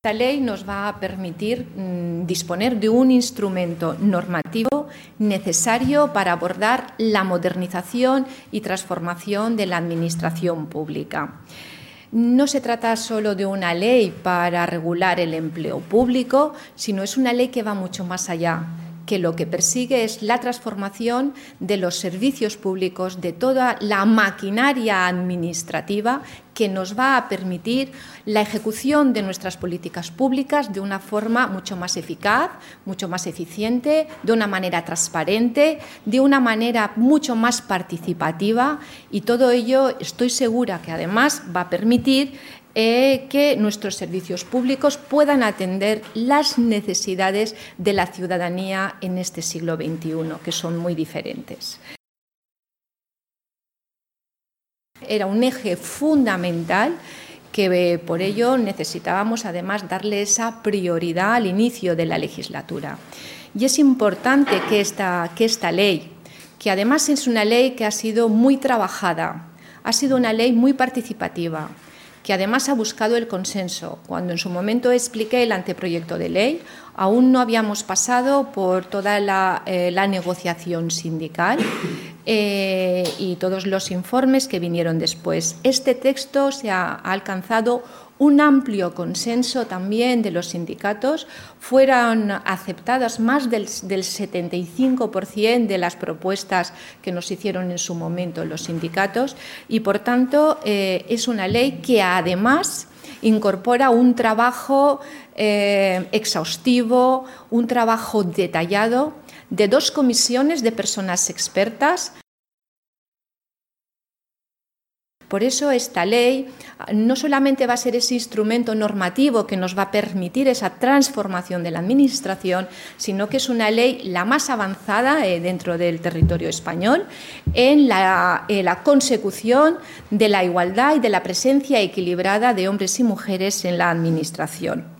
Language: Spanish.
Esta ley nos va a permitir disponer de un instrumento normativo necesario para abordar la modernización y transformación de la administración pública. No se trata solo de una ley para regular el empleo público, sino es una ley que va mucho más allá, que lo que persigue es la transformación de los servicios públicos, de toda la maquinaria administrativa que nos va a permitir la ejecución de nuestras políticas públicas de una forma mucho más eficaz, mucho más eficiente, de una manera transparente, de una manera mucho más participativa, y todo ello estoy segura que además va a permitir que nuestros servicios públicos puedan atender las necesidades de la ciudadanía en este siglo XXI, que son muy diferentes. Era un eje fundamental que por ello necesitábamos además darle esa prioridad al inicio de la legislatura. Y es importante que esta ley, que además es una ley que ha sido muy trabajada, ha sido una ley muy participativa, que además ha buscado el consenso. Cuando en su momento expliqué el anteproyecto de ley, aún no habíamos pasado por toda la negociación sindical y todos los informes que vinieron después. Este texto se ha alcanzado un amplio consenso también de los sindicatos. Fueron aceptadas más del 75% de las propuestas que nos hicieron en su momento los sindicatos y, por tanto, es una ley que además incorpora un trabajo exhaustivo, un trabajo detallado de 2 comisiones de personas expertas. Por eso esta ley no solamente va a ser ese instrumento normativo que nos va a permitir esa transformación de la Administración, sino que es una ley la más avanzada dentro del territorio español en la consecución de la igualdad y de la presencia equilibrada de hombres y mujeres en la Administración.